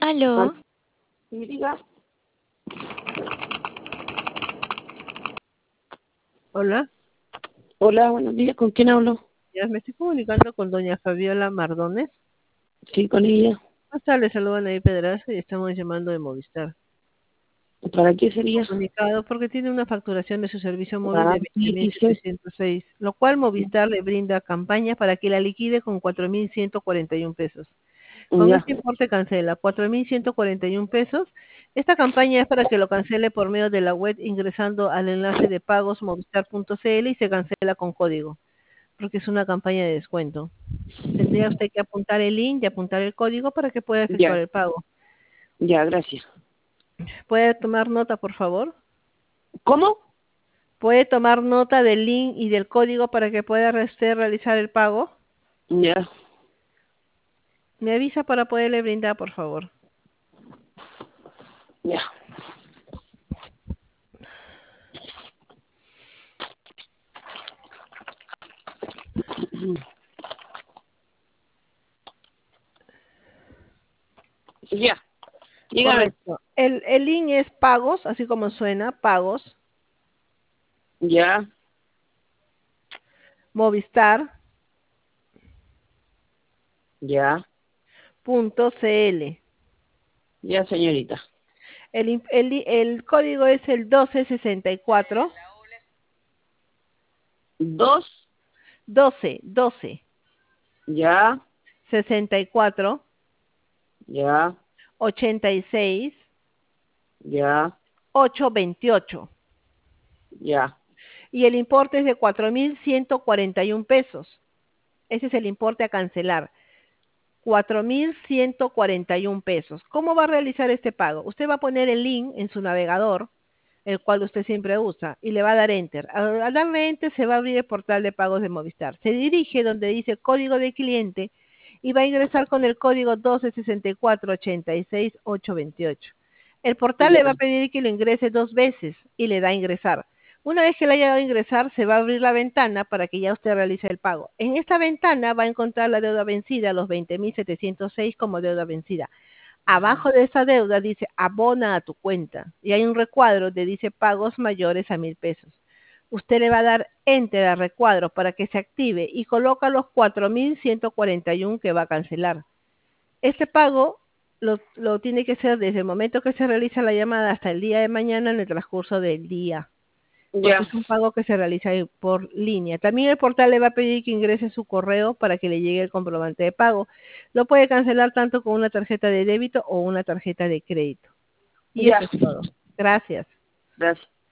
Aló, Sí, diga. Hola, Hola, buenos días. ¿Con quién hablo? ya me estoy comunicando con doña Fabiola Mardones. Sí, con ella. Hasta le saludan ahí Pedraza y estamos llamando de Movistar. ¿Para qué sería? Comunicado porque tiene una facturación de su servicio móvil Ah, de sí, dice. 20.706, lo cual Movistar le brinda campaña para que la liquide con 4.141 pesos. Con Ya, este importe cancela 4.141 pesos. Esta campaña es para que lo cancele por medio de la web ingresando al enlace de pagos movistar.cl y se cancela con código, porque es una campaña de descuento. Tendría usted que apuntar el link y apuntar el código para que pueda efectuar ya, el pago. ya, gracias. ¿Puede tomar nota, por favor? ¿Cómo? ¿Puede tomar nota del link y del código para que pueda usted realizar el pago? Ya, Me avisa para poderle brindar, por favor. ya. Ya, dígame. Correcto. El link es pagos, así como suena, pagos, Ya, movistar.cl. ya, ya, señorita. El código es el 1264, Dos, 12, ya, 64, ya, 86, ya, 828. ya, Y el importe es de 4.141 pesos. Ese es el importe a cancelar. 4.141 pesos. ¿Cómo va a realizar este pago? Usted va a poner el link en su navegador, el cual usted siempre usa, y le va a dar Enter. Al darle Enter se va a abrir el portal de pagos de Movistar. Se dirige donde dice código de cliente y va a ingresar con el código 1264868828. El portal le ya, va a pedir que lo ingrese 2 veces y le da a ingresar. Una vez que le haya dado a ingresar, se va a abrir la ventana para que ya usted realice el pago. En esta ventana va a encontrar la deuda vencida, los 20.706 como deuda vencida. Abajo de esa deuda dice abona a tu cuenta y hay un recuadro que dice pagos mayores a 1.000 pesos. Usted le va a dar enter al recuadro para que se active y coloca los 4.141 que va a cancelar. Este pago lo tiene que hacer desde el momento que se realiza la llamada hasta el día de mañana en el transcurso del día, porque ya, es un pago que se realiza por línea. También el portal le va a pedir que ingrese su correo para que le llegue el comprobante de pago. Lo puede cancelar tanto con una tarjeta de débito o una tarjeta de crédito. Y ya. eso es todo. Gracias. Gracias.